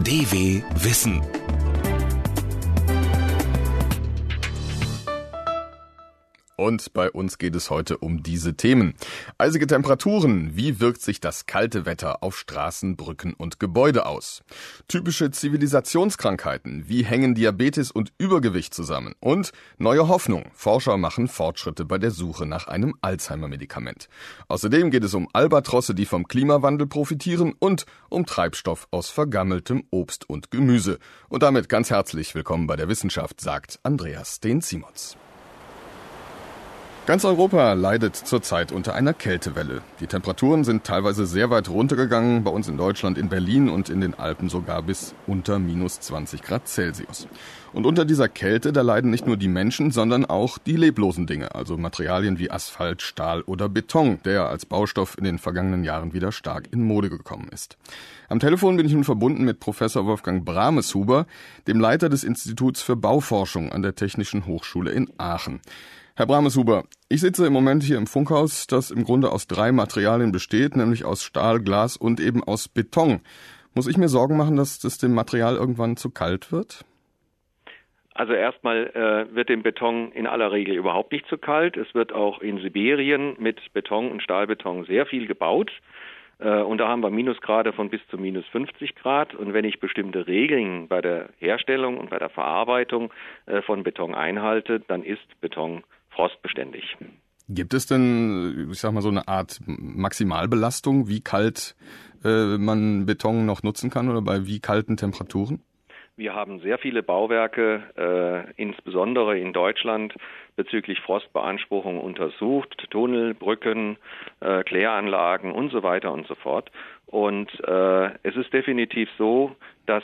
DW Wissen. Und bei uns geht es heute um diese Themen. Eisige Temperaturen. Wie wirkt sich das kalte Wetter auf Straßen, Brücken und Gebäude aus? Typische Zivilisationskrankheiten. Wie hängen Diabetes und Übergewicht zusammen? Und neue Hoffnung. Forscher machen Fortschritte bei der Suche nach einem Alzheimer-Medikament. Außerdem geht es um Albatrosse, die vom Klimawandel profitieren, und um Treibstoff aus vergammeltem Obst und Gemüse. Und damit ganz herzlich willkommen bei der Wissenschaft, sagt Andreas Steen-Simons. Ganz Europa leidet zurzeit unter einer Kältewelle. Die Temperaturen sind teilweise sehr weit runtergegangen, bei uns in Deutschland, in Berlin und in den Alpen sogar bis unter minus 20 Grad Celsius. Und unter dieser Kälte, da leiden nicht nur die Menschen, sondern auch die leblosen Dinge, also Materialien wie Asphalt, Stahl oder Beton, der als Baustoff in den vergangenen Jahren wieder stark in Mode gekommen ist. Am Telefon bin ich nun verbunden mit Professor Wolfgang Brameshuber, dem Leiter des Instituts für Bauforschung an der Technischen Hochschule in Aachen. Herr Brameshuber, ich sitze im Moment hier im Funkhaus, das im Grunde aus 3 Materialien besteht, nämlich aus Stahl, Glas und eben aus Beton. Muss ich mir Sorgen machen, dass das dem Material irgendwann zu kalt wird? Also erstmal wird dem Beton in aller Regel überhaupt nicht zu kalt. Es wird auch in Sibirien mit Beton und Stahlbeton sehr viel gebaut. Und da haben wir Minusgrade von bis zu minus 50 Grad. Und wenn ich bestimmte Regeln bei der Herstellung und bei der Verarbeitung von Beton einhalte, dann ist Beton frostbeständig. Gibt es denn, ich sag mal, so eine Art Maximalbelastung, wie kalt man Beton noch nutzen kann oder bei wie kalten Temperaturen? Wir haben sehr viele Bauwerke, insbesondere in Deutschland, bezüglich Frostbeanspruchung untersucht. Tunnel, Brücken, Kläranlagen und so weiter und so fort. Und es ist definitiv so, dass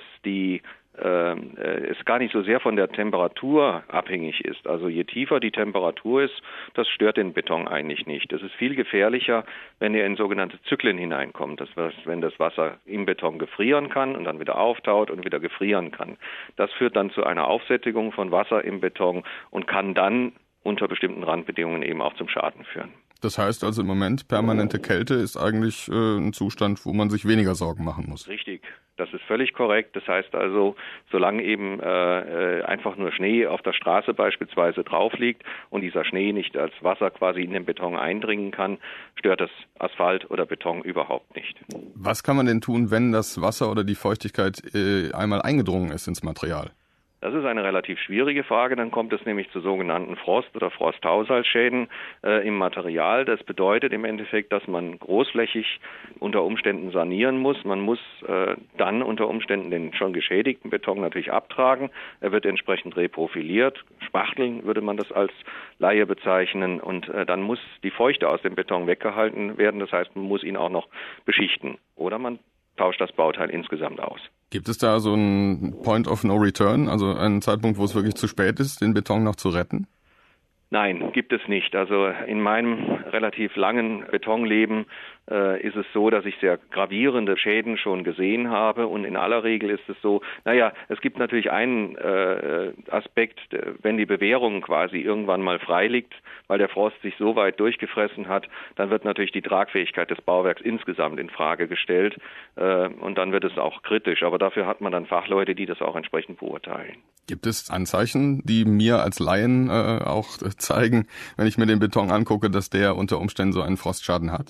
es gar nicht so sehr von der Temperatur abhängig ist. Also je tiefer die Temperatur ist, das stört den Beton eigentlich nicht. Es ist viel gefährlicher, wenn er in sogenannte Zyklen hineinkommt. Das heißt, wenn das Wasser im Beton gefrieren kann und dann wieder auftaut und wieder gefrieren kann. Das führt dann zu einer Aufsättigung von Wasser im Beton und kann dann unter bestimmten Randbedingungen eben auch zum Schaden führen. Das heißt also im Moment, permanente Kälte ist eigentlich ein Zustand, wo man sich weniger Sorgen machen muss. Richtig, das ist völlig korrekt. Das heißt also, solange eben einfach nur Schnee auf der Straße beispielsweise drauf liegt und dieser Schnee nicht als Wasser quasi in den Beton eindringen kann, stört das Asphalt oder Beton überhaupt nicht. Was kann man denn tun, wenn das Wasser oder die Feuchtigkeit einmal eingedrungen ist ins Material? Das ist eine relativ schwierige Frage. Dann kommt es nämlich zu sogenannten Frost- oder Frosthaushaltsschäden im Material. Das bedeutet im Endeffekt, dass man großflächig unter Umständen sanieren muss. Man muss dann unter Umständen den schon geschädigten Beton natürlich abtragen. Er wird entsprechend reprofiliert. Spachteln würde man das als Laie bezeichnen. Und dann muss die Feuchte aus dem Beton weggehalten werden. Das heißt, man muss ihn auch noch beschichten. Oder man tauscht das Bauteil insgesamt aus. Gibt es da so einen Point of No Return, also einen Zeitpunkt, wo es wirklich zu spät ist, den Beton noch zu retten? Nein, gibt es nicht. Also in meinem relativ langen Betonleben ist es so, dass ich sehr gravierende Schäden schon gesehen habe, und in aller Regel ist es so, es gibt natürlich einen Aspekt, wenn die Bewährung quasi irgendwann mal frei liegt, weil der Frost sich so weit durchgefressen hat, dann wird natürlich die Tragfähigkeit des Bauwerks insgesamt in Frage gestellt, und dann wird es auch kritisch, aber dafür hat man dann Fachleute, die das auch entsprechend beurteilen. Gibt es Anzeichen, die mir als Laien auch zeigen, wenn ich mir den Beton angucke, dass der unter Umständen so einen Frostschaden hat?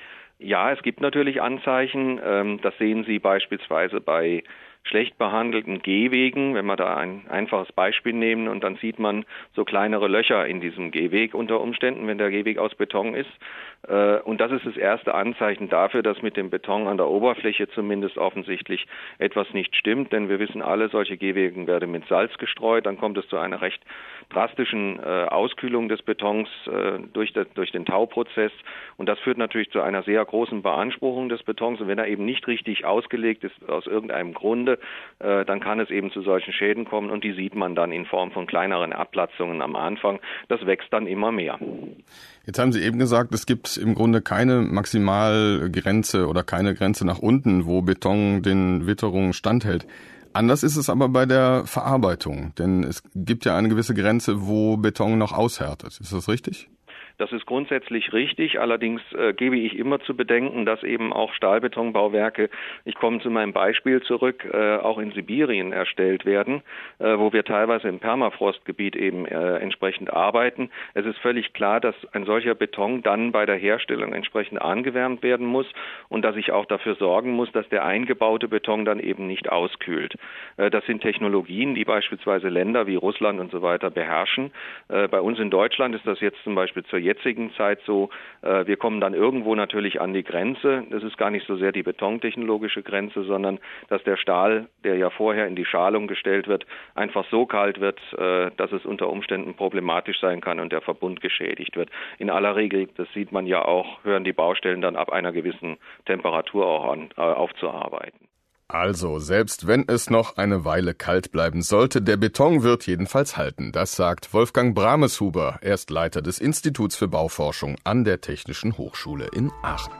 Ja, es gibt natürlich Anzeichen. Das sehen Sie beispielsweise bei schlecht behandelten Gehwegen, wenn wir da ein einfaches Beispiel nehmen, und dann sieht man so kleinere Löcher in diesem Gehweg unter Umständen, wenn der Gehweg aus Beton ist. Und das ist das erste Anzeichen dafür, dass mit dem Beton an der Oberfläche zumindest offensichtlich etwas nicht stimmt, denn wir wissen alle, solche Gehwege werden mit Salz gestreut, dann kommt es zu einer recht drastischen Auskühlung des Betons durch den Tauprozess, und das führt natürlich zu einer sehr großen Beanspruchung des Betons, und wenn er eben nicht richtig ausgelegt ist aus irgendeinem Grunde, dann kann es eben zu solchen Schäden kommen, und die sieht man dann in Form von kleineren Abplatzungen am Anfang. Das wächst dann immer mehr. Jetzt haben Sie eben gesagt, es gibt im Grunde keine Maximalgrenze oder keine Grenze nach unten, wo Beton den Witterungen standhält. Anders ist es aber bei der Verarbeitung, denn es gibt ja eine gewisse Grenze, wo Beton noch aushärtet. Ist das richtig? Das ist grundsätzlich richtig, allerdings gebe ich immer zu bedenken, dass eben auch Stahlbetonbauwerke, ich komme zu meinem Beispiel zurück, auch in Sibirien erstellt werden, wo wir teilweise im Permafrostgebiet eben entsprechend arbeiten. Es ist völlig klar, dass ein solcher Beton dann bei der Herstellung entsprechend angewärmt werden muss und dass ich auch dafür sorgen muss, dass der eingebaute Beton dann eben nicht auskühlt. Das sind Technologien, die beispielsweise Länder wie Russland und so weiter beherrschen. Bei uns in Deutschland ist das jetzt zum Beispiel zur jetzigen Zeit so, wir kommen dann irgendwo natürlich an die Grenze. Das ist gar nicht so sehr die betontechnologische Grenze, sondern dass der Stahl, der ja vorher in die Schalung gestellt wird, einfach so kalt wird, dass es unter Umständen problematisch sein kann und der Verbund geschädigt wird. In aller Regel, das sieht man ja auch, hören die Baustellen dann ab einer gewissen Temperatur auch an, aufzuarbeiten. Also, selbst wenn es noch eine Weile kalt bleiben sollte, der Beton wird jedenfalls halten. Das sagt Wolfgang Brameshuber. Er ist Leiter des Instituts für Bauforschung an der Technischen Hochschule in Aachen.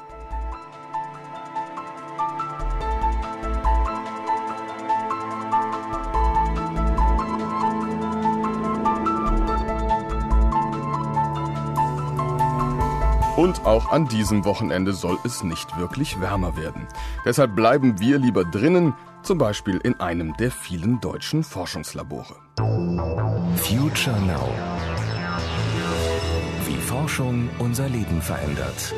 Und auch an diesem Wochenende soll es nicht wirklich wärmer werden. Deshalb bleiben wir lieber drinnen, zum Beispiel in einem der vielen deutschen Forschungslabore. Future Now. Wie Forschung unser Leben verändert.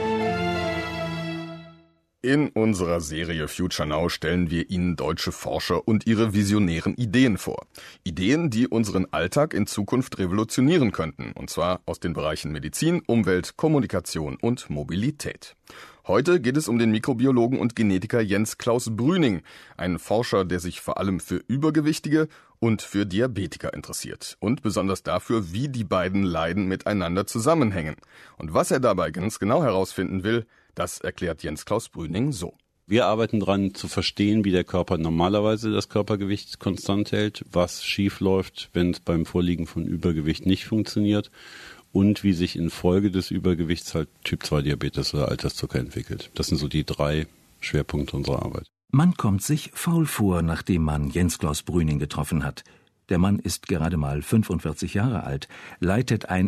In unserer Serie Future Now stellen wir Ihnen deutsche Forscher und ihre visionären Ideen vor. Ideen, die unseren Alltag in Zukunft revolutionieren könnten, und zwar aus den Bereichen Medizin, Umwelt, Kommunikation und Mobilität. Heute geht es um den Mikrobiologen und Genetiker Jens Klaus Brüning, einen Forscher, der sich vor allem für Übergewichtige und für Diabetiker interessiert und besonders dafür, wie die beiden Leiden miteinander zusammenhängen. Und was er dabei ganz genau herausfinden will, das erklärt Jens Klaus Brüning so. Wir arbeiten daran zu verstehen, wie der Körper normalerweise das Körpergewicht konstant hält, was schief läuft, wenn es beim Vorliegen von Übergewicht nicht funktioniert und wie sich infolge des Übergewichts halt Typ-2-Diabetes oder Alterszucker entwickelt. Das sind so die 3 Schwerpunkte unserer Arbeit. Man kommt sich faul vor, nachdem man Jens Klaus Brüning getroffen hat. Der Mann ist gerade mal 45 Jahre alt, leitet ein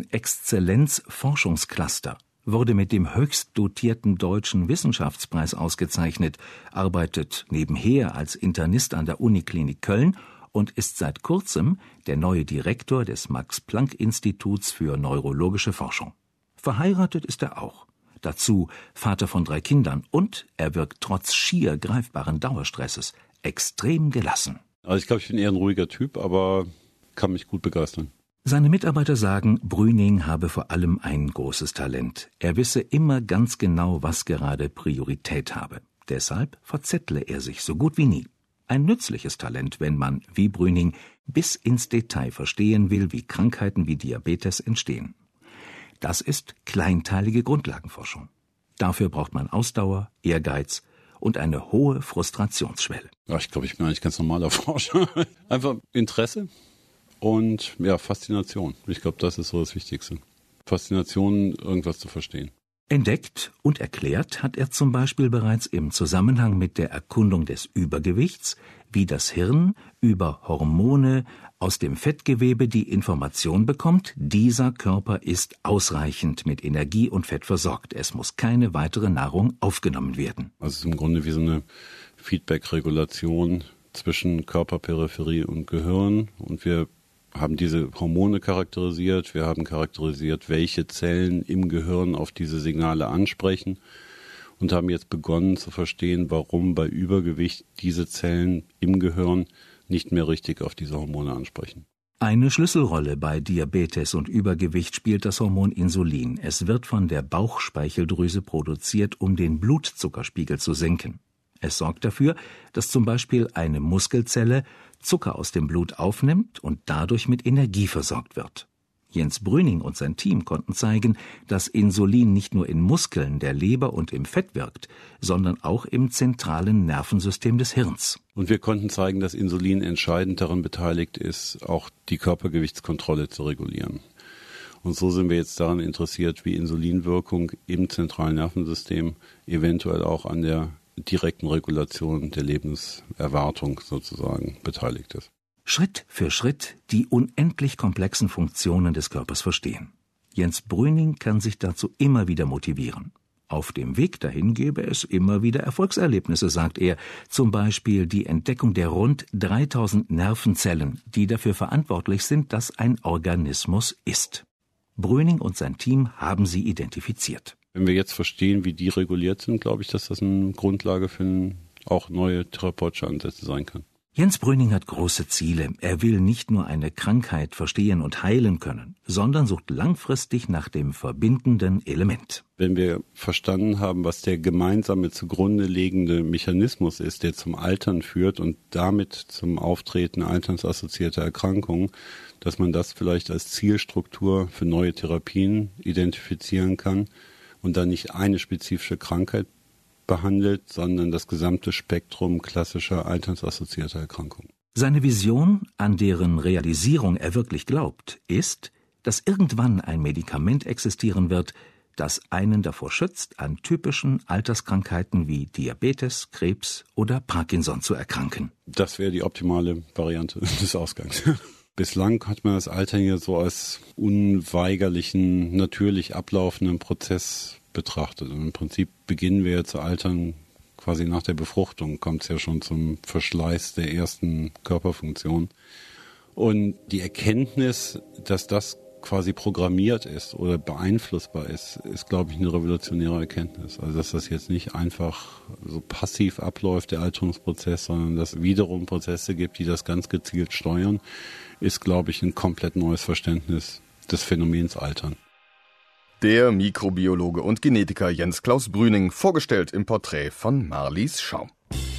Exzellenz-Forschungscluster, wurde mit dem höchst dotierten Deutschen Wissenschaftspreis ausgezeichnet, arbeitet nebenher als Internist an der Uniklinik Köln und ist seit kurzem der neue Direktor des Max-Planck-Instituts für neurologische Forschung. Verheiratet ist er auch. Dazu Vater von 3 Kindern und er wirkt trotz schier greifbaren Dauerstresses extrem gelassen. Also ich glaube, ich bin eher ein ruhiger Typ, aber kann mich gut begeistern. Seine Mitarbeiter sagen, Brüning habe vor allem ein großes Talent. Er wisse immer ganz genau, was gerade Priorität habe. Deshalb verzettle er sich so gut wie nie. Ein nützliches Talent, wenn man, wie Brüning, bis ins Detail verstehen will, wie Krankheiten wie Diabetes entstehen. Das ist kleinteilige Grundlagenforschung. Dafür braucht man Ausdauer, Ehrgeiz und eine hohe Frustrationsschwelle. Ja, ich glaube, ich bin eigentlich ganz normaler Forscher. Einfach Interesse und ja, Faszination. Ich glaube, das ist so das Wichtigste. Faszination, irgendwas zu verstehen. Entdeckt und erklärt hat er zum Beispiel bereits im Zusammenhang mit der Erkundung des Übergewichts, wie das Hirn über Hormone aus dem Fettgewebe die Information bekommt, dieser Körper ist ausreichend mit Energie und Fett versorgt. Es muss keine weitere Nahrung aufgenommen werden. Also es ist im Grunde wie so eine Feedback-Regulation zwischen Körperperipherie und Gehirn. Und wir haben diese Hormone charakterisiert. Wir haben charakterisiert, welche Zellen im Gehirn auf diese Signale ansprechen. Und haben jetzt begonnen zu verstehen, warum bei Übergewicht diese Zellen im Gehirn nicht mehr richtig auf diese Hormone ansprechen. Eine Schlüsselrolle bei Diabetes und Übergewicht spielt das Hormon Insulin. Es wird von der Bauchspeicheldrüse produziert, um den Blutzuckerspiegel zu senken. Es sorgt dafür, dass zum Beispiel eine Muskelzelle Zucker aus dem Blut aufnimmt und dadurch mit Energie versorgt wird. Jens Brüning und sein Team konnten zeigen, dass Insulin nicht nur in Muskeln, der Leber und im Fett wirkt, sondern auch im zentralen Nervensystem des Hirns. Und wir konnten zeigen, dass Insulin entscheidend daran beteiligt ist, auch die Körpergewichtskontrolle zu regulieren. Und so sind wir jetzt daran interessiert, wie Insulinwirkung im zentralen Nervensystem eventuell auch an der direkten Regulation der Lebenserwartung sozusagen beteiligt ist. Schritt für Schritt die unendlich komplexen Funktionen des Körpers verstehen. Jens Brüning kann sich dazu immer wieder motivieren. Auf dem Weg dahin gäbe es immer wieder Erfolgserlebnisse, sagt er, zum Beispiel die Entdeckung der rund 3000 Nervenzellen, die dafür verantwortlich sind, dass ein Organismus ist. Brüning und sein Team haben sie identifiziert. Wenn wir jetzt verstehen, wie die reguliert sind, glaube ich, dass das eine Grundlage für auch neue therapeutische Ansätze sein kann. Jens Brüning hat große Ziele. Er will nicht nur eine Krankheit verstehen und heilen können, sondern sucht langfristig nach dem verbindenden Element. Wenn wir verstanden haben, was der gemeinsame zugrunde liegende Mechanismus ist, der zum Altern führt und damit zum Auftreten alternsassoziierter Erkrankungen, dass man das vielleicht als Zielstruktur für neue Therapien identifizieren kann und dann nicht eine spezifische Krankheit behandelt, sondern das gesamte Spektrum klassischer alternsassoziierter Erkrankungen. Seine Vision, an deren Realisierung er wirklich glaubt, ist, dass irgendwann ein Medikament existieren wird, das einen davor schützt, an typischen Alterskrankheiten wie Diabetes, Krebs oder Parkinson zu erkranken. Das wäre die optimale Variante des Ausgangs. Bislang hat man das Altern ja so als unweigerlichen, natürlich ablaufenden Prozess betrachtet. Und im Prinzip beginnen wir zu altern quasi nach der Befruchtung, kommt es ja schon zum Verschleiß der ersten Körperfunktion. Und die Erkenntnis, dass das quasi programmiert ist oder beeinflussbar ist, glaube ich, eine revolutionäre Erkenntnis. Also dass das jetzt nicht einfach so passiv abläuft, der Alterungsprozess, sondern dass es wiederum Prozesse gibt, die das ganz gezielt steuern, ist, glaube ich, ein komplett neues Verständnis des Phänomens Altern. Der Mikrobiologe und Genetiker Jens Klaus Brüning, vorgestellt im Porträt von Marlies Schaum.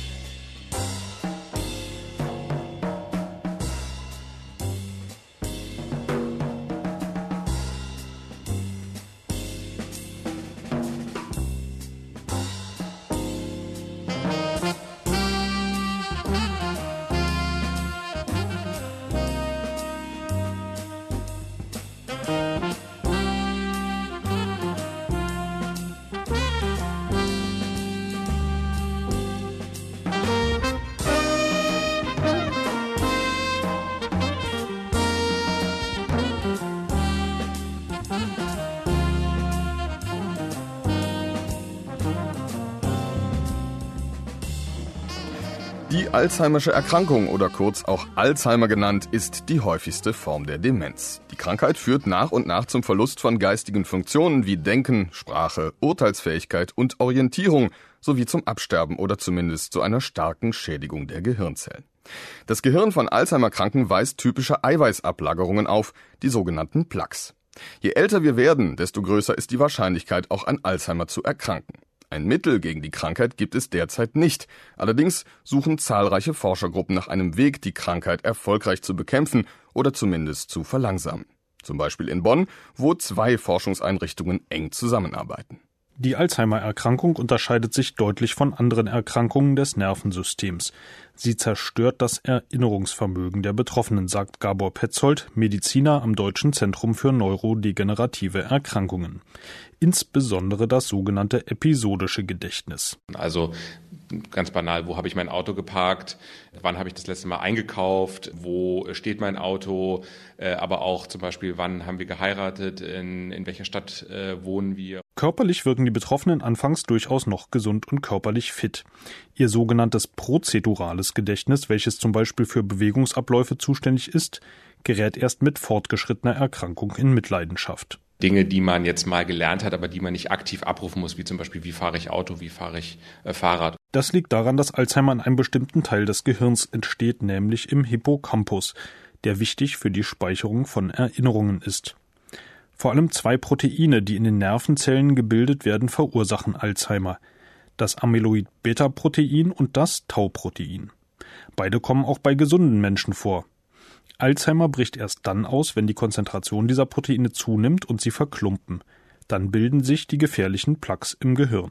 Die Alzheimersche Erkrankung oder kurz auch Alzheimer genannt, ist die häufigste Form der Demenz. Die Krankheit führt nach und nach zum Verlust von geistigen Funktionen wie Denken, Sprache, Urteilsfähigkeit und Orientierung sowie zum Absterben oder zumindest zu einer starken Schädigung der Gehirnzellen. Das Gehirn von Alzheimer-Kranken weist typische Eiweißablagerungen auf, die sogenannten Plaques. Je älter wir werden, desto größer ist die Wahrscheinlichkeit, auch an Alzheimer zu erkranken. Ein Mittel gegen die Krankheit gibt es derzeit nicht. Allerdings suchen zahlreiche Forschergruppen nach einem Weg, die Krankheit erfolgreich zu bekämpfen oder zumindest zu verlangsamen. Zum Beispiel in Bonn, wo 2 Forschungseinrichtungen eng zusammenarbeiten. Die Alzheimer-Erkrankung unterscheidet sich deutlich von anderen Erkrankungen des Nervensystems. Sie zerstört das Erinnerungsvermögen der Betroffenen, sagt Gabor Petzold, Mediziner am Deutschen Zentrum für neurodegenerative Erkrankungen. Insbesondere das sogenannte episodische Gedächtnis. Also ganz banal, wo habe ich mein Auto geparkt, wann habe ich das letzte Mal eingekauft, wo steht mein Auto, aber auch zum Beispiel, wann haben wir geheiratet, in welcher Stadt wohnen wir. Körperlich wirken die Betroffenen anfangs durchaus noch gesund und körperlich fit. Ihr sogenanntes prozedurales Gedächtnis, welches zum Beispiel für Bewegungsabläufe zuständig ist, gerät erst mit fortgeschrittener Erkrankung in Mitleidenschaft. Dinge, die man jetzt mal gelernt hat, aber die man nicht aktiv abrufen muss, wie zum Beispiel, wie fahre ich Auto, wie fahre ich Fahrrad. Das liegt daran, dass Alzheimer in einem bestimmten Teil des Gehirns entsteht, nämlich im Hippocampus, der wichtig für die Speicherung von Erinnerungen ist. Vor allem 2 Proteine, die in den Nervenzellen gebildet werden, verursachen Alzheimer. Das Amyloid-Beta-Protein und das Tau-Protein. Beide kommen auch bei gesunden Menschen vor. Alzheimer bricht erst dann aus, wenn die Konzentration dieser Proteine zunimmt und sie verklumpen. Dann bilden sich die gefährlichen Plaques im Gehirn.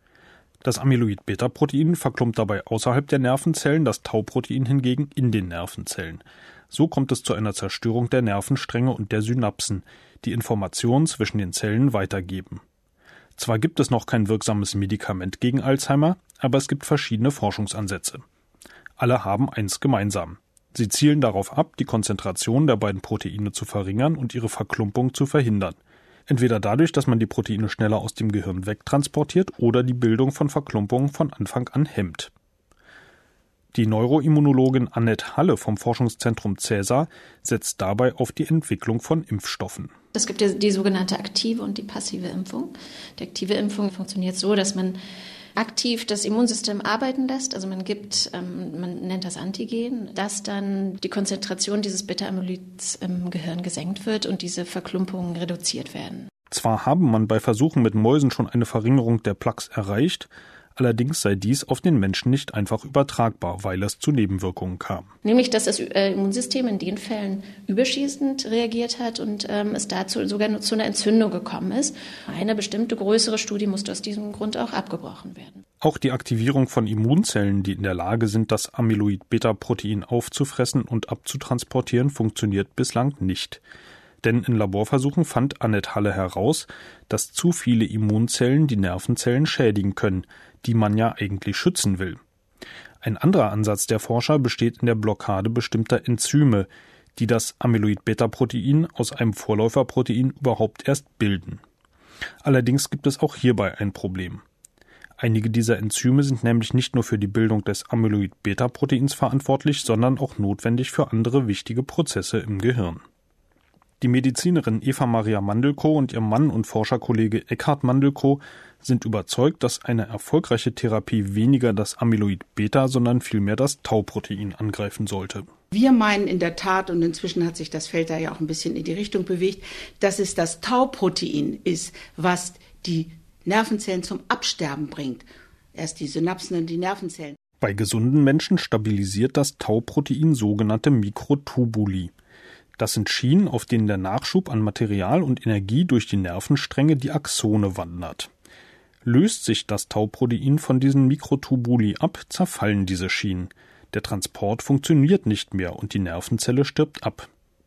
Das Amyloid-Beta-Protein verklumpt dabei außerhalb der Nervenzellen, das Tau-Protein hingegen in den Nervenzellen. So kommt es zu einer Zerstörung der Nervenstränge und der Synapsen, die Informationen zwischen den Zellen weitergeben. Zwar gibt es noch kein wirksames Medikament gegen Alzheimer, aber es gibt verschiedene Forschungsansätze. Alle haben eins gemeinsam. Sie zielen darauf ab, die Konzentration der beiden Proteine zu verringern und ihre Verklumpung zu verhindern. Entweder dadurch, dass man die Proteine schneller aus dem Gehirn wegtransportiert oder die Bildung von Verklumpungen von Anfang an hemmt. Die Neuroimmunologin Annette Halle vom Forschungszentrum Caesar setzt dabei auf die Entwicklung von Impfstoffen. Es gibt ja die sogenannte aktive und die passive Impfung. Die aktive Impfung funktioniert so, dass man aktiv das Immunsystem arbeiten lässt. Also man nennt das Antigen, dass dann die Konzentration dieses Beta-Amyloids im Gehirn gesenkt wird und diese Verklumpungen reduziert werden. Zwar habe man bei Versuchen mit Mäusen schon eine Verringerung der Plaques erreicht, allerdings sei dies auf den Menschen nicht einfach übertragbar, weil es zu Nebenwirkungen kam. Nämlich, dass das Immunsystem in den Fällen überschießend reagiert hat und es dazu sogar nur zu einer Entzündung gekommen ist. Eine bestimmte größere Studie musste aus diesem Grund auch abgebrochen werden. Auch die Aktivierung von Immunzellen, die in der Lage sind, das Amyloid-Beta-Protein aufzufressen und abzutransportieren, funktioniert bislang nicht. Denn in Laborversuchen fand Annette Halle heraus, dass zu viele Immunzellen die Nervenzellen schädigen können, die man ja eigentlich schützen will. Ein anderer Ansatz der Forscher besteht in der Blockade bestimmter Enzyme, die das Amyloid-Beta-Protein aus einem Vorläuferprotein überhaupt erst bilden. Allerdings gibt es auch hierbei ein Problem. Einige dieser Enzyme sind nämlich nicht nur für die Bildung des Amyloid-Beta-Proteins verantwortlich, sondern auch notwendig für andere wichtige Prozesse im Gehirn. Die Medizinerin Eva Maria Mandelkow und ihr Mann und Forscherkollege Eckhard Mandelkow sind überzeugt, dass eine erfolgreiche Therapie weniger das Amyloid-Beta, sondern vielmehr das Tau-Protein angreifen sollte. Wir meinen in der Tat, und inzwischen hat sich das Feld da ja auch ein bisschen in die Richtung bewegt, dass es das Tau-Protein ist, was die Nervenzellen zum Absterben bringt. Erst die Synapsen und die Nervenzellen. Bei gesunden Menschen stabilisiert das Tau-Protein sogenannte Mikrotubuli. Das sind Schienen, auf denen der Nachschub an Material und Energie durch die Nervenstränge, die Axone, wandert. Löst sich das Tau-Protein von diesen Mikrotubuli ab, zerfallen diese Schienen. Der Transport funktioniert nicht mehr und die Nervenzelle stirbt ab.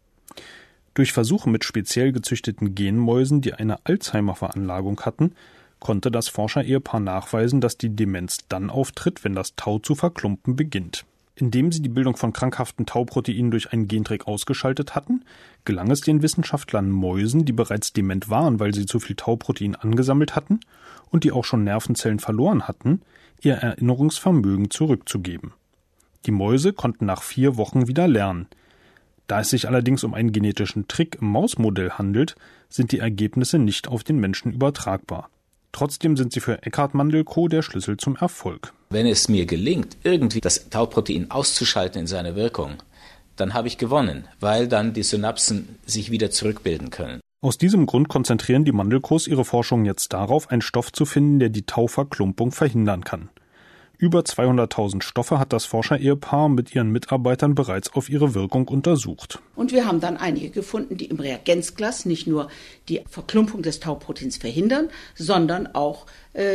Durch Versuche mit speziell gezüchteten Genmäusen, die eine Alzheimer-Veranlagung hatten, konnte das Forscherehepaar nachweisen, dass die Demenz dann auftritt, wenn das Tau zu verklumpen beginnt. Indem sie die Bildung von krankhaften Tau-Proteinen durch einen Gentrick ausgeschaltet hatten, gelang es den Wissenschaftlern Mäusen, die bereits dement waren, weil sie zu viel Tau-Protein angesammelt hatten und die auch schon Nervenzellen verloren hatten, ihr Erinnerungsvermögen zurückzugeben. Die Mäuse konnten nach 4 Wochen wieder lernen. Da es sich allerdings um einen genetischen Trick im Mausmodell handelt, sind die Ergebnisse nicht auf den Menschen übertragbar. Trotzdem sind sie für Eckhard Mandelkow der Schlüssel zum Erfolg. Wenn es mir gelingt, irgendwie das Tau-Protein auszuschalten in seiner Wirkung, dann habe ich gewonnen, weil dann die Synapsen sich wieder zurückbilden können. Aus diesem Grund konzentrieren die Mandelkows ihre Forschung jetzt darauf, einen Stoff zu finden, der die Tau-Verklumpung verhindern kann. Über 200.000 Stoffe hat das Forscherehepaar mit ihren Mitarbeitern bereits auf ihre Wirkung untersucht. Und wir haben dann einige gefunden, die im Reagenzglas nicht nur die Verklumpung des Tau-Proteins verhindern, sondern auch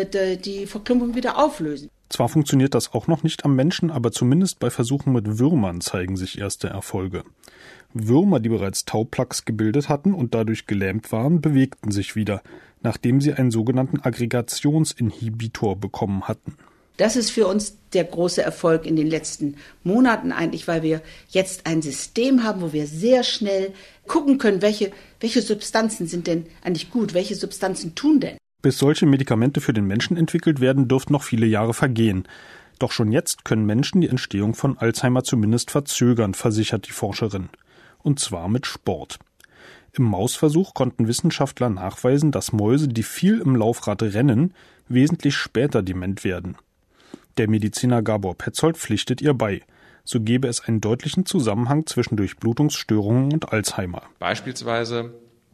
die Verklumpung wieder auflösen. Zwar funktioniert das auch noch nicht am Menschen, aber zumindest bei Versuchen mit Würmern zeigen sich erste Erfolge. Würmer, die bereits Tau-Plaques gebildet hatten und dadurch gelähmt waren, bewegten sich wieder, nachdem sie einen sogenannten Aggregationsinhibitor bekommen hatten. Das ist für uns der große Erfolg in den letzten Monaten eigentlich, weil wir jetzt ein System haben, wo wir sehr schnell gucken können, welche Substanzen sind denn eigentlich gut, welche Substanzen tun denn. Bis solche Medikamente für den Menschen entwickelt werden, dürften noch viele Jahre vergehen. Doch schon jetzt können Menschen die Entstehung von Alzheimer zumindest verzögern, versichert die Forscherin. Und zwar mit Sport. Im Mausversuch konnten Wissenschaftler nachweisen, dass Mäuse, die viel im Laufrad rennen, wesentlich später dement werden. Der Mediziner Gabor Petzold pflichtet ihr bei. So gäbe es einen deutlichen Zusammenhang zwischen Durchblutungsstörungen und Alzheimer. Beispielsweise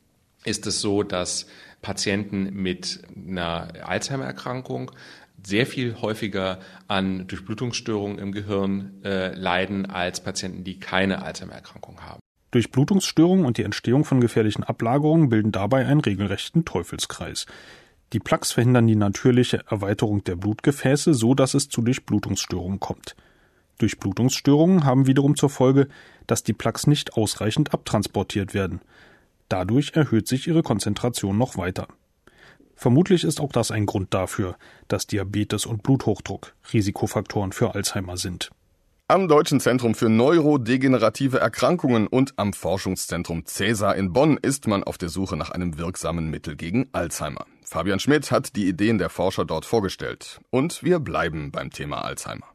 ist es so, dass Patienten mit einer Alzheimer-Erkrankung sehr viel häufiger an Durchblutungsstörungen im Gehirn leiden als Patienten, die keine Alzheimer-Erkrankung haben. Durchblutungsstörungen und die Entstehung von gefährlichen Ablagerungen bilden dabei einen regelrechten Teufelskreis. Die Plaques verhindern die natürliche Erweiterung der Blutgefäße, so dass es zu Durchblutungsstörungen kommt. Durchblutungsstörungen haben wiederum zur Folge, dass die Plaques nicht ausreichend abtransportiert werden. Dadurch erhöht sich ihre Konzentration noch weiter. Vermutlich ist auch das ein Grund dafür, dass Diabetes und Bluthochdruck Risikofaktoren für Alzheimer sind. Am Deutschen Zentrum für neurodegenerative Erkrankungen und am Forschungszentrum Caesar in Bonn ist man auf der Suche nach einem wirksamen Mittel gegen Alzheimer. Fabian Schmidt hat die Ideen der Forscher dort vorgestellt. Und wir bleiben beim Thema Alzheimer.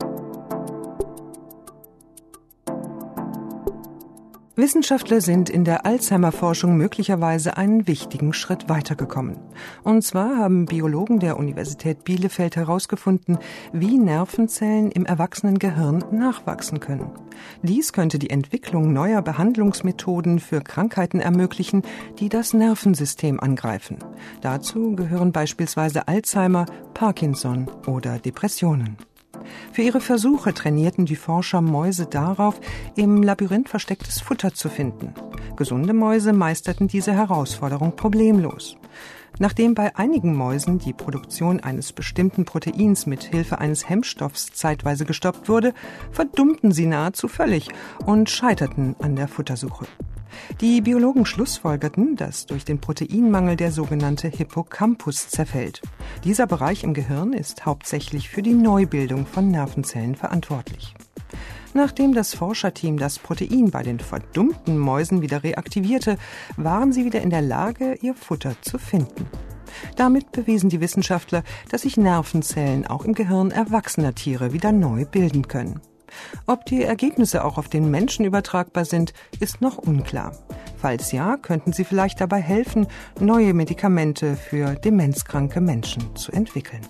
Wissenschaftler sind in der Alzheimer-Forschung möglicherweise einen wichtigen Schritt weitergekommen. Und zwar haben Biologen der Universität Bielefeld herausgefunden, wie Nervenzellen im Erwachsenengehirn nachwachsen können. Dies könnte die Entwicklung neuer Behandlungsmethoden für Krankheiten ermöglichen, die das Nervensystem angreifen. Dazu gehören beispielsweise Alzheimer, Parkinson oder Depressionen. Für ihre Versuche trainierten die Forscher Mäuse darauf, im Labyrinth verstecktes Futter zu finden. Gesunde Mäuse meisterten diese Herausforderung problemlos. Nachdem bei einigen Mäusen die Produktion eines bestimmten Proteins mit Hilfe eines Hemmstoffs zeitweise gestoppt wurde, verdummten sie nahezu völlig und scheiterten an der Futtersuche. Die Biologen schlussfolgerten, dass durch den Proteinmangel der sogenannte Hippocampus zerfällt. Dieser Bereich im Gehirn ist hauptsächlich für die Neubildung von Nervenzellen verantwortlich. Nachdem das Forscherteam das Protein bei den verdummten Mäusen wieder reaktivierte, waren sie wieder in der Lage, ihr Futter zu finden. Damit bewiesen die Wissenschaftler, dass sich Nervenzellen auch im Gehirn erwachsener Tiere wieder neu bilden können. Ob die Ergebnisse auch auf den Menschen übertragbar sind, ist noch unklar. Falls ja, könnten sie vielleicht dabei helfen, neue Medikamente für demenzkranke Menschen zu entwickeln.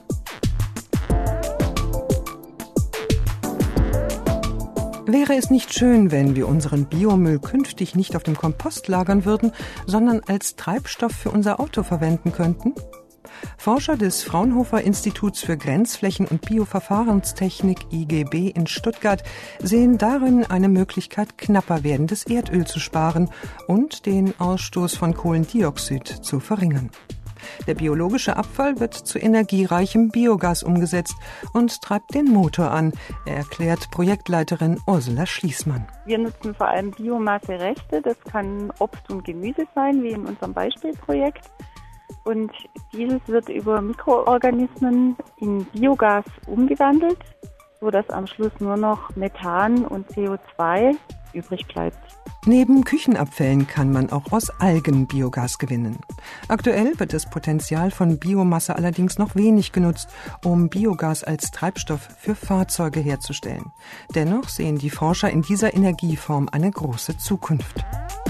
Wäre es nicht schön, wenn wir unseren Biomüll künftig nicht auf dem Kompost lagern würden, sondern als Treibstoff für unser Auto verwenden könnten? Forscher des Fraunhofer-Instituts für Grenzflächen- und Bioverfahrenstechnik IGB in Stuttgart sehen darin eine Möglichkeit, knapper werdendes Erdöl zu sparen und den Ausstoß von Kohlendioxid zu verringern. Der biologische Abfall wird zu energiereichem Biogas umgesetzt und treibt den Motor an, erklärt Projektleiterin Ursula Schließmann. Wir nutzen vor allem Biomassereste, das kann Obst und Gemüse sein, wie in unserem Beispielprojekt. Und dieses wird über Mikroorganismen in Biogas umgewandelt, sodass am Schluss nur noch Methan und CO2 übrig bleibt. Neben Küchenabfällen kann man auch aus Algen Biogas gewinnen. Aktuell wird das Potenzial von Biomasse allerdings noch wenig genutzt, um Biogas als Treibstoff für Fahrzeuge herzustellen. Dennoch sehen die Forscher in dieser Energieform eine große Zukunft.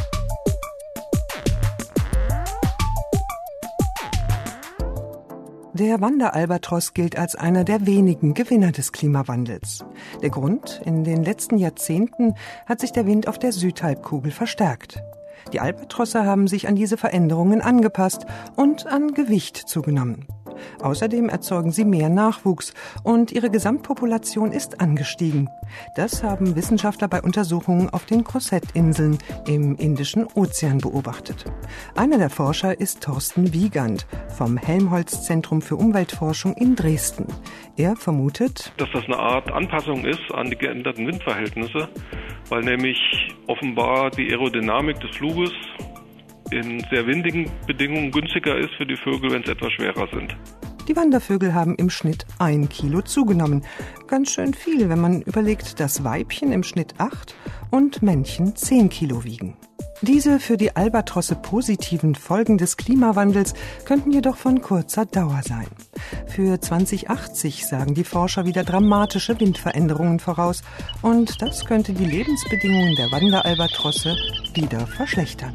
Der Wanderalbatros gilt als einer der wenigen Gewinner des Klimawandels. Der Grund? In den letzten Jahrzehnten hat sich der Wind auf der Südhalbkugel verstärkt. Die Albatrosse haben sich an diese Veränderungen angepasst und an Gewicht zugenommen. Außerdem erzeugen sie mehr Nachwuchs und ihre Gesamtpopulation ist angestiegen. Das haben Wissenschaftler bei Untersuchungen auf den Crozet-Inseln im Indischen Ozean beobachtet. Einer der Forscher ist Thorsten Wiegand vom Helmholtz-Zentrum für Umweltforschung in Dresden. Er vermutet, dass das eine Art Anpassung ist an die geänderten Windverhältnisse, weil nämlich offenbar die Aerodynamik des Fluges in sehr windigen Bedingungen günstiger ist für die Vögel, wenn es etwas schwerer sind. Die Wandervögel haben im Schnitt 1 Kilo zugenommen. Ganz schön viel, wenn man überlegt, dass Weibchen im Schnitt 8 und Männchen 10 Kilo wiegen. Diese für die Albatrosse positiven Folgen des Klimawandels könnten jedoch von kurzer Dauer sein. Für 2080 sagen die Forscher wieder dramatische Windveränderungen voraus und das könnte die Lebensbedingungen der Wanderalbatrosse wieder verschlechtern.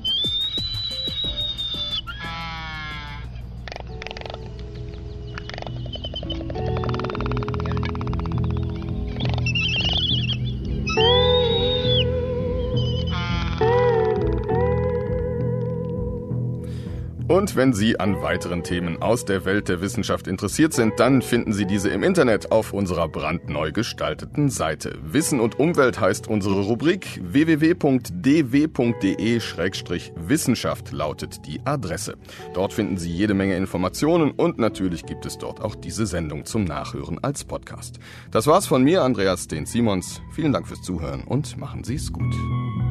Und wenn Sie an weiteren Themen aus der Welt der Wissenschaft interessiert sind, dann finden Sie diese im Internet auf unserer brandneu gestalteten Seite. Wissen und Umwelt heißt unsere Rubrik. www.dw.de/Wissenschaft lautet die Adresse. Dort finden Sie jede Menge Informationen und natürlich gibt es dort auch diese Sendung zum Nachhören als Podcast. Das war's von mir, Andreas Sten-Simons. Vielen Dank fürs Zuhören und machen Sie es gut.